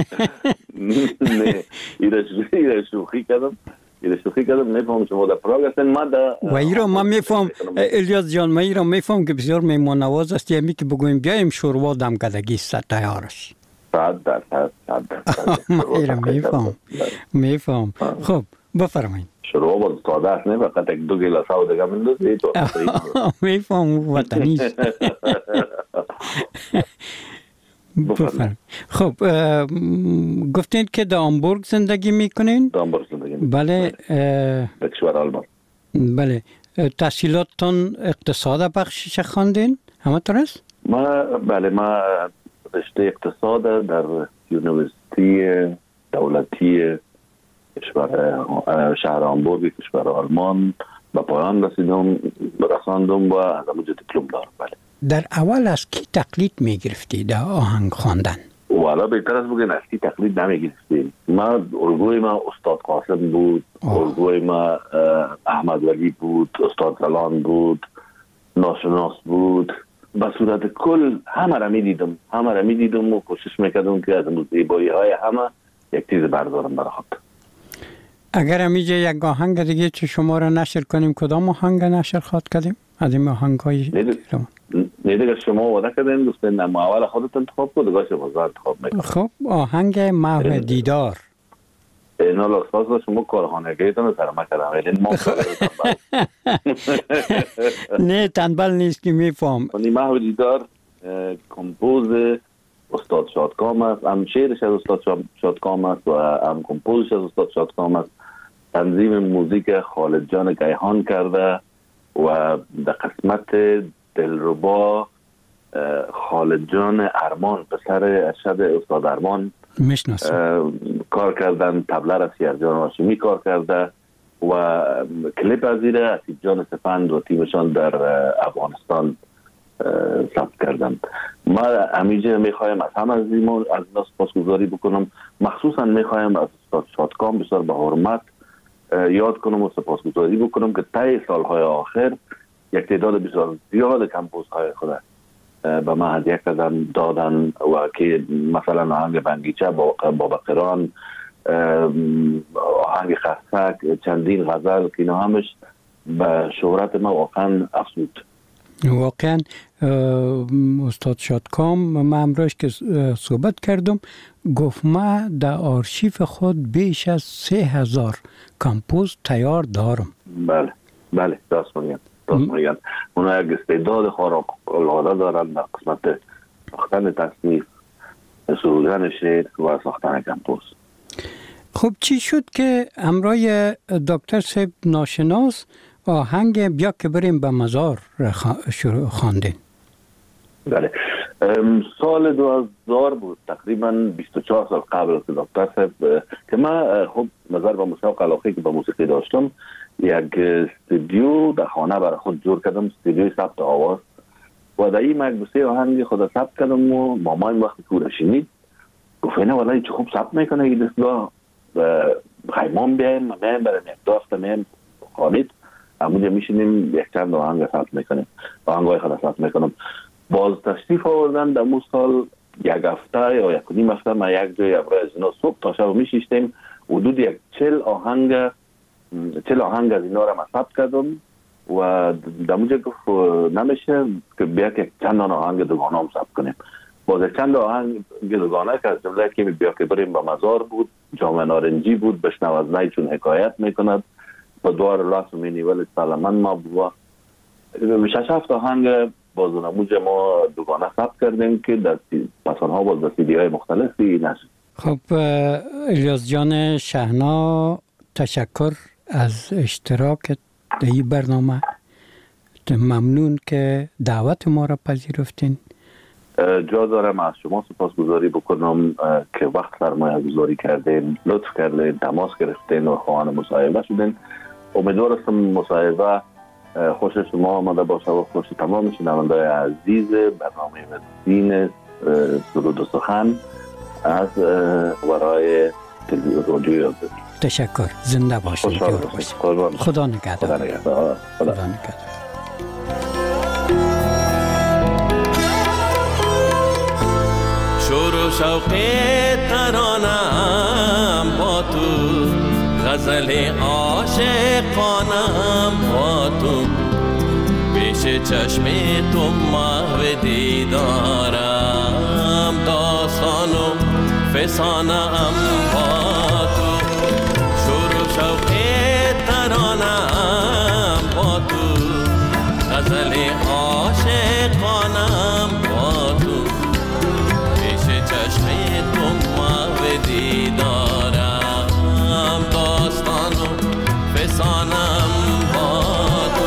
نه، ایره شوخی کردم. نفهم شما در پراگ هستین. و ایرا من میفهم الیاس جان، من ایرا میفهم که بسیار میمون نواز است. یعنی که بگویم بیایم شوروا دمکدگی است تیارش. 100%. من ایرا میفهم. خب بفرمایید. شروع با ساده است، نه فقط 1-2 گیلاس آب دیگه میندازی تو. میفهم وطنی است. بفرمایید. خب گفتین که در هامبورگ زندگی میکنین؟ در هامبورگ زندگی میکنین. بله. در کشور آلمان. بله. تحصیلاتتون اقتصاد بخشش خواندین؟ همینطور است؟ ما رشته اقتصاد در یونیورسیتی دولتی کشور شهر هامبورگ کشور آلمان به پایان رساندم و از اونجا دیپلم دارم. بله. در اول از کی تقلید میگرفتی در آهنگ خواندن؟ والا بهتر از بگن از کی تقلید نمیگرفتیم. الگوی ما استاد قاسم بود، الگوی ما احمد ولی بود، استاد زلان بود، ناشناس بود. به صورت کل همه را میدیدم و کوشش میکردم که از زیبایی های همه یک چیز بردارم برای خود. اگر همیشه یک آهنگ دیگه چه شما را نشر کنیم، کدام آهنگ نشر خواهد کردیم؟ از این آهنگ های نه دیگه شما وعده کردین دوستان، اما اول خودت انتخاب کن دیگه شما انتخاب میکنم. خب آهنگ محو دیدار. اینا لاسپاس شما کارخانگیتون سر ما کردم، ولی ما نه تنبل نیست که میفهم. محو دیدار کمپوز استاد شادکام است، هم شعرش از استاد شادکام است و هم کمپوزش از استاد شادکام است. تنظیم موزیک خالد جان گیهان کرده و در قسمت دلربا خالد جان ارمان پسر ارشد استاد ارمان کار کردن. تبله را سیرجان هاشمی کار کرده و کلیپ از ایره اسید جان سپند و تیمشان در افغانستان ثبت کردن. ما همیشه میخوایم از همه از اینا سپاسگزاری بکنم. مخصوصا میخوایم از استاد شادکام بسیار به حرمت یاد کنم و سپاسگزاری بکنم که طی سالهای آخر یک تعداد بسیار زیاد کمپوزهای خود به ما هدیه کردن دادن و که مثلا آهنگ بنگیچه بابا قران، آهنگ خستک، چندین غزل که اینا همش به شهرت ما واقعا افزود. واقعا استاد شادکام من امروز که صحبت کردم گفت ما در آرشیف خود بیش از 3000 کمپوز تیار دارم. بله راست میگن. اونا یک استعداد خارق العاده دارن در قسمت ساختن تصنیف، سرودن شعر و ساختن کمپوز. خب چی شد که همراه دکتر صاحب ناشناس آهنگ بیا که بریم به مزار خواندین؟ بله، سال 2000 بود، تقریبا 24 سال قبل که دکتر صاحب که من خب نظر به مشتاق علاقه که به موسیقی داشتم یک استودیو در خانه برای خود جور کردم، استودیوی ثبت آواز و در این مکبوسه آهنگ خود ثبت کردم و مامایم وقتی که شنید گفت اینه والله چه خوب ثبت میکنه این دستگاه خیمان بیایم برای یک دافت میم خانید همونجا میشینیم یک چند آهنگ ثبت میکنیم، آهنگای خود ثبت میکنم. باز تشریف آوردن در مو سال یک هفته یا یک نیم هفته ما یک جای ابرای از اینا صبح تا شب میشیشتیم حدود یک 40 آهنگ از اینا را ثبت کردم و در اونجا گفت نمیشه که بیا که چند آهنگ دوگانه هم ثبت کنیم. باز چند آهنگ دوگانه که از جمله که بیا که بریم به مزار بود، جام نارنجی بود، بشنو از نی چون حکایت میکند با دوار لاس مینیول سلمان ما بود. 6-7 آهنگ باز نموج ما دوگانه ثبت کردیم که در پسانها باز در سیدی های مختلفی نشد. خب الیاس جان شهنا، تشکر از اشتراکت در این برنامه. ممنون که دعوت ما را پذیرفتین. جا دارم از شما سپاسگزاری بکنم که وقت سرمایه گذاری کردین، لطف کردین، تماس گرفتین و خواهان مصاحبه شدین. امیدوار هستم مصاحبه خوش شما آمده باشه و خوش تمام شنونده‌های عزیز برنامه مدرسین سرود و سخن از ورای رادیو یازدی. تشکر. زنده باشید. خدا نگهدار. خدا نگهدار. شور و شوق ترانم با تو، غزل عاشقانم با تو، پیش چشم تو محو دیدارم، داستان و فسانم با تو. شور و شوق ترانم با تو، غزل عاشقانم با تو، پیش چشم تو محو دیدارم، داستان و فسانم با تو.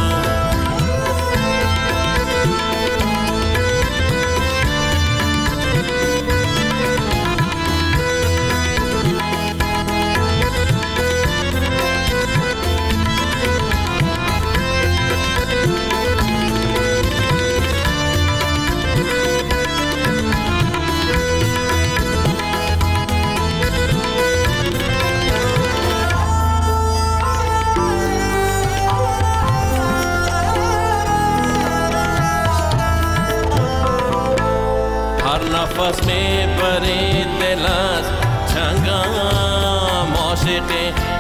نفس میں بری دل از چنگم، عاشق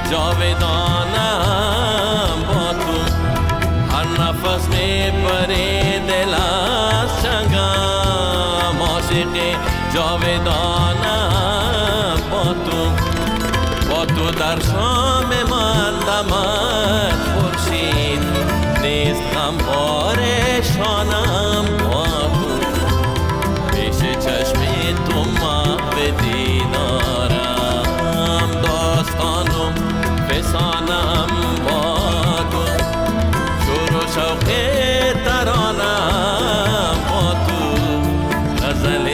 جاودانم با تو. هر نفس میں بری دل از چنگم، عاشق جاودانم با تو. با تو در شام من دمد خورشید، نیست غمخوار شانم با تو. چشم تو محو دیدارم، داستان و فسانم با تو. شور و شوق ترانم با تو، غزل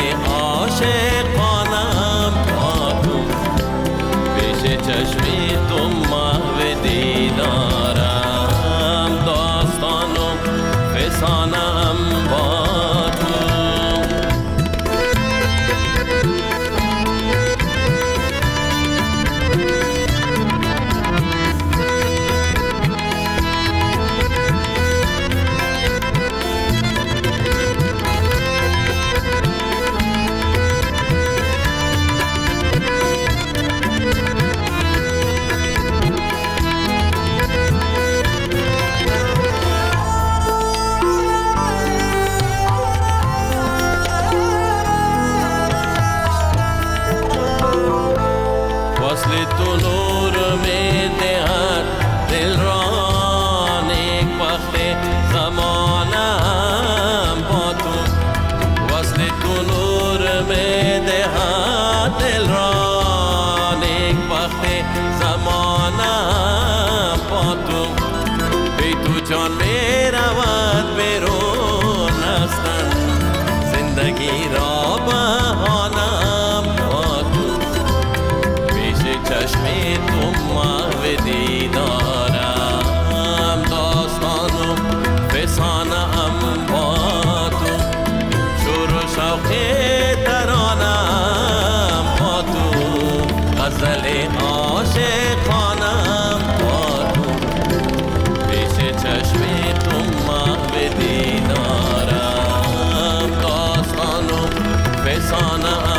عاشقانم با تو، پیش چشم تو محو دیدارم، داستان و فسانم با تو. جان میرود بیرون هستن، زندگی را بهانم با تو. پیش چشم تو محو دیدارم، داستان و فسانم با تو. شور و شوق ترانم با تو، غزل عاشقانم با تو. پیش چشم تو محو دیدارم، داستان و فسانم